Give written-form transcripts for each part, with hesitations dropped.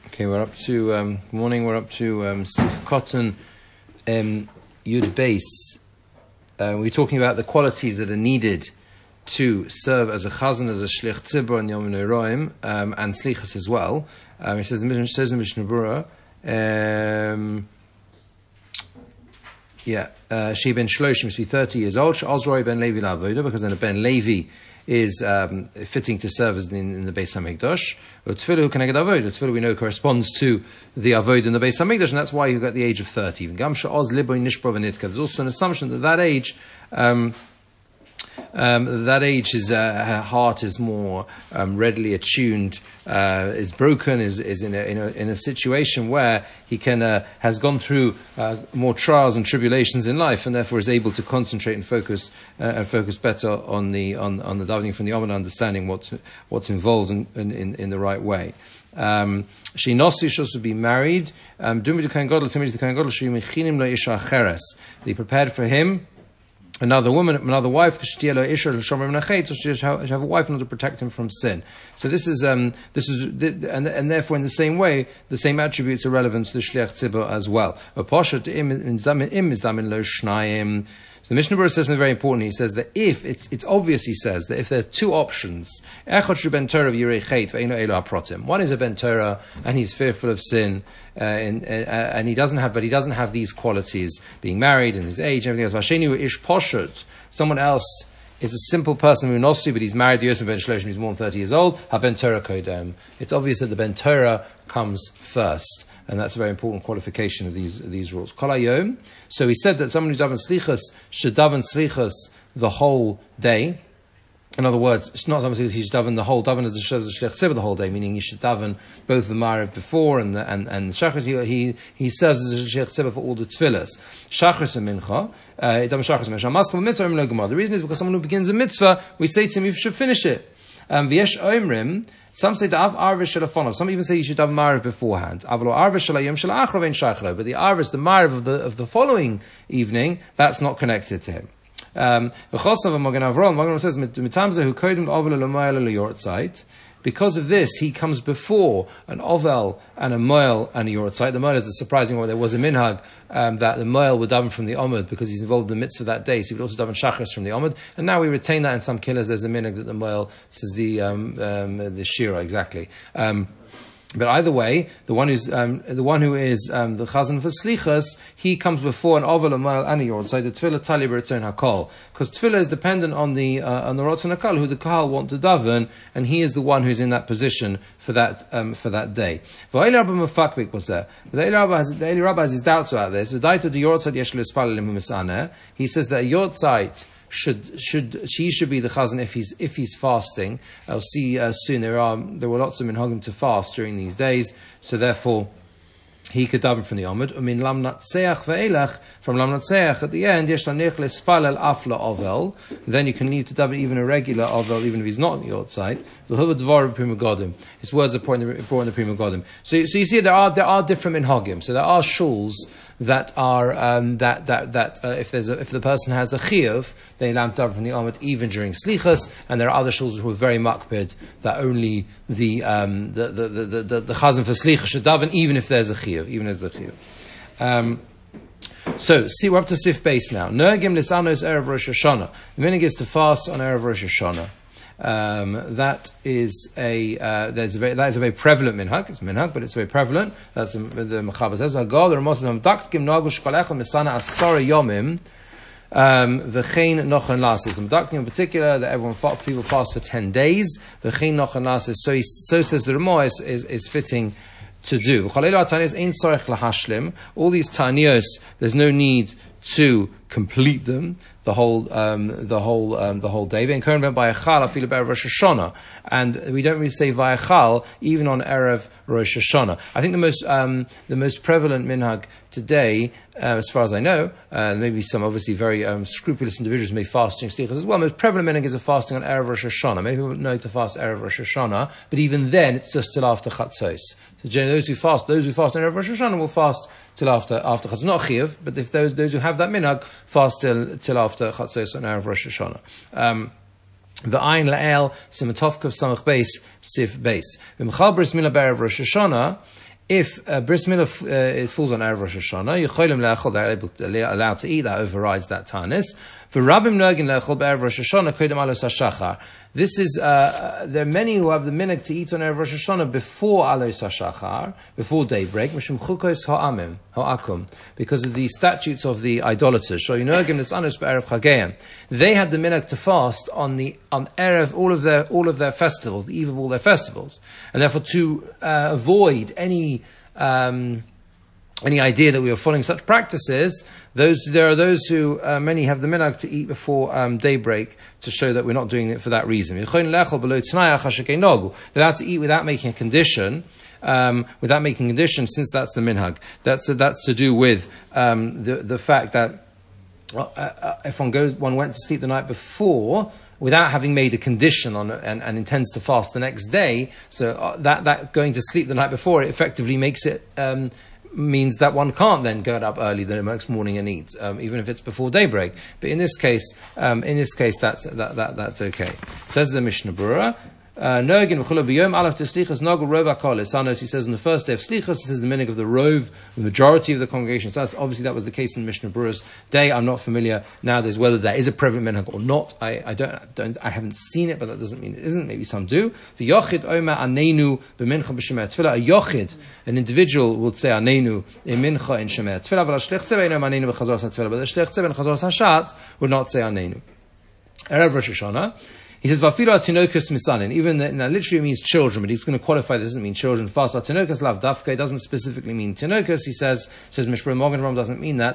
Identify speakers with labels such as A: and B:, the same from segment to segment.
A: Okay, we're up to morning. We're up to Sif Cotton Yud Beis. We're talking about the qualities that are needed to serve as a chazan, as a shlich tzibur and Yom Noraim, and slichas as well. It says in Mishnah Berurah, she ben Shloshim must be 30 years old. Ozroi ben Levi la'avoda, because then a ben Levi is fitting to serve as in the Beis Hamikdash. Tefillah keneged avoda. Tefillah we know corresponds to the avoda in the Beis Hamikdash, and that's why you got the age of 30. Even Gam she'oz liboy nishbro v'nitka. There's also an assumption that age. That age is her heart is more readily attuned, is broken, is in a situation where he has gone through more trials and tribulations in life, and therefore is able to concentrate and focus better on the davening from the Omen, understanding what's involved in the right way. She should be married. They prepared for him another woman, another wife, so she have a wife in order to protect him from sin. So this is and therefore in the same way, the same attributes are relevant to the shliach tzibur as well. The Mishnah Berurah says something very important. He says that if it's obvious, he says that if there are two options, one is a ben Torah and he's fearful of sin, and he doesn't have these qualities, being married and his age and everything else. Someone else is a simple person who knows but he's married to Yosef ben Shloshim, he's more than 30 years old. Ben Torah kodem. It's obvious that the ben Torah comes first. And that's a very important qualification of these rules. Kol hayom. So he said that someone who davens slichas should daven slichas the whole day. In other words, it's not something he should daven daven as a shlich tzibur the whole day, meaning he should daven both the Ma'ariv before and the Shachris. He serves as a shlich tzibur for all the tefillas. Shachris and Mincha, daven Shachris and Mincha. The reason is because someone who begins a mitzvah, we say to him, you should finish it. V'yesh omrim. Some say that arvish shalafonov. Some even say you should have ma'ariv beforehand. But the arvish, the ma'ariv of the following evening, that's not connected to him. Magen says, because of this, he comes before an ovel and a moel and a yortzeit. The moel is the surprising one. There was a minhag that the moel would daven from the omud because he's involved in the mitzvah that day. So he would also daven shachris from the omud. And now we retain that in some killers. There's a minhag that the moel says the shira exactly. But either way, the one who is the chazan for slichas, he comes before an ovel, a moel, and a yortzeit. The tefillah tali b'ritzon hakol, because tefillah is dependent on the rotzon hakol, who the kahal want to daven, and he is the one who's in that position for that day. The Eli Rabba has his doubts about this. He says that a yortzeit she should be the chazan if he's fasting. I'll see soon there were lots of minhagim to fast during these days, so therefore he could daven from the Amud. From Lamnatseach at the end, then you can leave to daven even a regular ovel, even if he's not on your side. His words are brought in the Prima Godim. So you see there are different minhagim. So there are shuls that are if the person has a chiyuv, they allow him to daven from the Amud even during slichas, and there are other shuls who are very makpid that only the chazan for slichas should daven even if there's a chiyuv, So, see, we're up to Sif Beis now. Nergim lisanos erev Rosh Hashanah. The minhag is to fast on erev Rosh Hashanah. That is a very prevalent minhag. It's a minhag, but it's very prevalent. That's the Mechaber says. Hagol Ramosim Daktim Nagush Kalechel Misana Asara Yomim V'chein Nochen Lasis. The Daktim in particular that people fast for 10 days. V'chein Nochen Lasis. So says the Ramah is fitting to do. All these tanios, there's no need to complete them the whole day. And we don't really say vayachal even on erev Rosh Hashanah. I think the most prevalent minhag today, as far as I know, maybe some obviously very scrupulous individuals may fast during slichas as well. Most prevalent minhag is a fasting on erev Rosh Hashanah. Maybe people know to fast erev Rosh Hashanah, but even then it's just till after chatzos. So generally, those who fast on erev Rosh Hashanah will fast till after chatzos. Not chiyuv, but if those who have that minhag fast till after chatzos on erev Rosh Hashanah. The Ayin La'el Simatovkov Samach Beis Sif Beis. V'Mchal Bris Milah B'erev Rosh Hashanah. if bris milah falls on Erev Rosh Hashanah, Yecholim le'achol, they're allowed to eat, that overrides that tanis. For Rabbim Nogin le'achol be'Erev Rosh Hashanah, Kodem Alos HaShachar. This is, there are many who have the minhag to eat on Erev Rosh Hashanah before Alos HaShachar, before daybreak, Mishum Chukos Ha'akum, because of the statutes of the idolaters. So Yinogim Nesanos be'Erev Chageim. They had the minhag to fast on Erev, all of their festivals, the eve of all their festivals. And therefore to avoid any idea that we are following such practices, there are those who, many have the minhag to eat before daybreak to show that we're not doing it for that reason. They're allowed to eat without making a condition, since that's the minhag. That's to do with the fact that if one went to sleep the night before without having made a condition on it and intends to fast the next day, so that going to sleep the night before, it effectively makes it means that one can't then get up early the next morning and eat, even if it's before daybreak. But in this case, that's okay. Says the Mishnah Berurah. He says on the first day of Slichos, this is the minhag of the Rov, the majority of the congregation. So obviously that was the case in Mishnah Berurah's day. I'm not familiar now. There's whether there is a prevalent minhag or not. I haven't seen it, but that doesn't mean it isn't. Maybe some do. The Yochid Omer Anenu b'mincha b'Shemei Tefillah. A Yochid, an individual, would say Anenu in mincha in Shemei Tefillah. But a Shlech Tzibah Anenu b'Chazoras HaTefillah. But the Shlech Tzibah and Chazoras HaShatz would not say Anenu. Erev Rosh Hashanah. He says, "Vafilo atinokus misanin." Even now, literally it means children, but he's going to qualify. This doesn't mean children. Fast atinokus lav dafka. It doesn't specifically mean tinokus. He says Mishpur Morgan Ram doesn't mean that.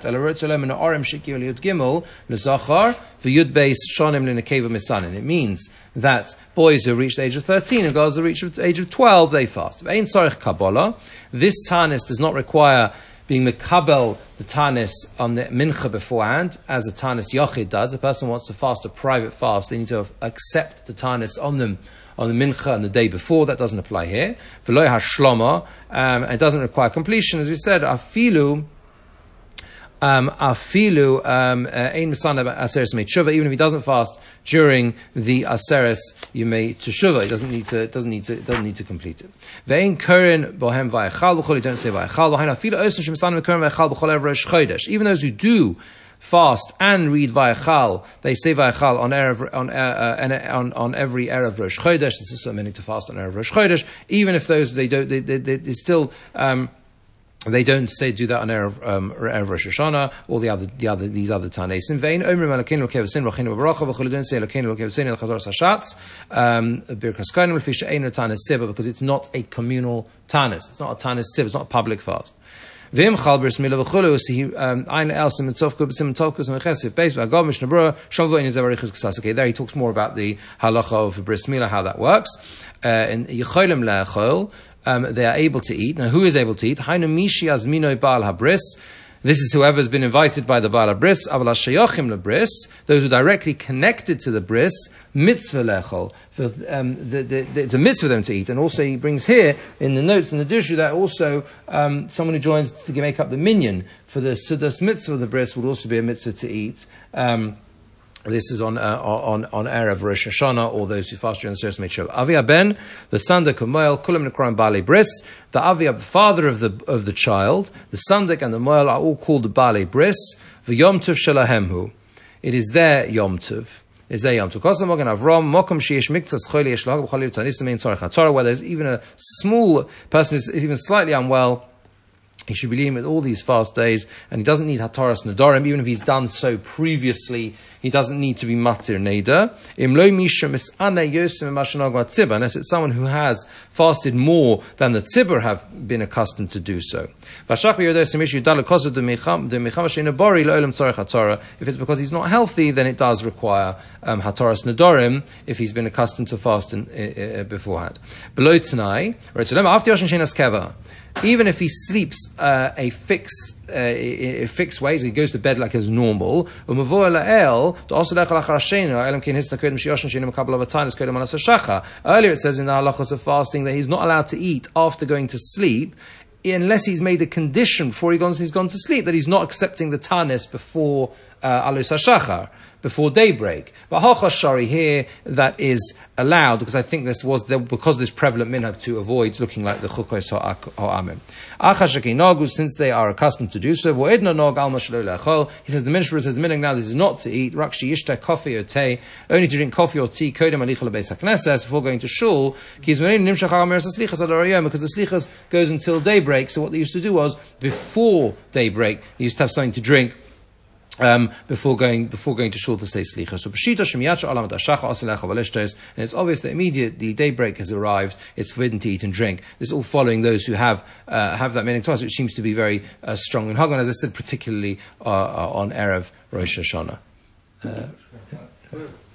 A: It means that boys who reach the age of 13 and girls who reach the age of 12, they fast. This tanis does not require being mekabel the tanis on the mincha beforehand, as a tanis yochid does. A person wants to fast a private fast, they need to accept the tanis on the mincha and the day before. That doesn't apply here. V'lo hashlama, it doesn't require completion, as we said. Afilu ein misana aseres mei teshuva. Even if he doesn't fast during the aseres yemei teshuva, he doesn't need to complete it. Ve'ein korin bohem vayachal b'chol. You don't say vayachal. V'hain afilu osen shemisana v'korin vayachal b'chol erev rosh chodesh. Even those who do fast and read vayachal, they say vayachal on every erev rosh chodesh. This is so meaning to fast on erev rosh chodesh. Even if those they still. They don't do that on Erev Rosh Hashanah or these other tanes. In vain, Omrim Elokeinu Elokei V'Sein V'Achinu V'Baracha V'Chol Don't say Elokeinu Elokei V'Sein El Chazoras HaShatz Birkas Kohanim L'fi she'eino tanis siva, because it's not a communal tanis. It's not a tanis siva. It's not a public fast. V'im Chal Bris Milah V'Chulu Sihi Ein Elsim Mitzovku B'Sim Tovkus V'Chesiv Beis V'Agav Mishnah Berurah Shalvo Ein Zevarichas Ksas. Okay, there he talks more about the halacha of Bris Milah, how that works. In Yecholim Le'Echol, they are able to eat. Now, who is able to eat? Hainu mishi azminoi Baal habris. This is whoever has been invited by the Baal habris. Aval hashayachim lebris. Those who are directly connected to the bris. Mitzvah lechol. It's a mitzvah for them to eat. And also he brings here in the notes in the Dushu that also someone who joins to make up the minyan for the Sudas mitzvah of the bris would also be a mitzvah to eat. This is on Erev Rosh Hashanah, or those who fast during the Seres Meitzvah. Avia ben, the Sandak Moel, Kulam Nekram Bali Bris. The Avia, the father of the child, the Sandak and the Moel are all called the Bali Bris. The Yom Tov Shalahemhu. It is their Yom Tov. Is their Yom Tov. Kosamog and Avram Mokum Sheish Miktzas Choli Yesh Lag B'Chol Tanis Mein Tzarech HaTorah, where there's even a small person is even slightly unwell. He should be leading with all these fast days, and he doesn't need Hataras Nedarim. Even if he's done so previously, he doesn't need to be Matir Neder. Unless it's someone who has fasted more than the Tzibur have been accustomed to do so. If it's because he's not healthy, then it does require Hataras Nedarim if he's been accustomed to fasting beforehand. Below Tanai, after Yoshin Shenas Keva, even if he sleeps a fixed way, so he goes to bed like as normal. Earlier it says in the halachos of fasting that he's not allowed to eat after going to sleep, unless he's made a condition before he's gone to sleep that he's not accepting the tanis before alus hashachar, before daybreak. But hachashari here, that is allowed, because I think because of this prevalent minhag to avoid looking like the chukos ha'amim. Achashaki nagu, since they are accustomed to do so, vo'edna nog alma shelo le'achol, he says, the Mishnah says, the minhag now, this is not to eat, rakshi yishta coffee or tea, only to drink coffee or tea, kodem alicha lebeis hakneses, before going to shul, because the slichas goes until daybreak, so what they used to do was, before daybreak, they used to have something to drink, before going to shul to say slicha. So pshita shemiyat alam dashacha asalecha v'leshtes, and it's obvious that immediately the daybreak has arrived, it's forbidden to eat and drink. This is all following those who have that meaning to us, which seems to be very strong in Hagan, as I said, particularly on Erev Rosh Hashanah.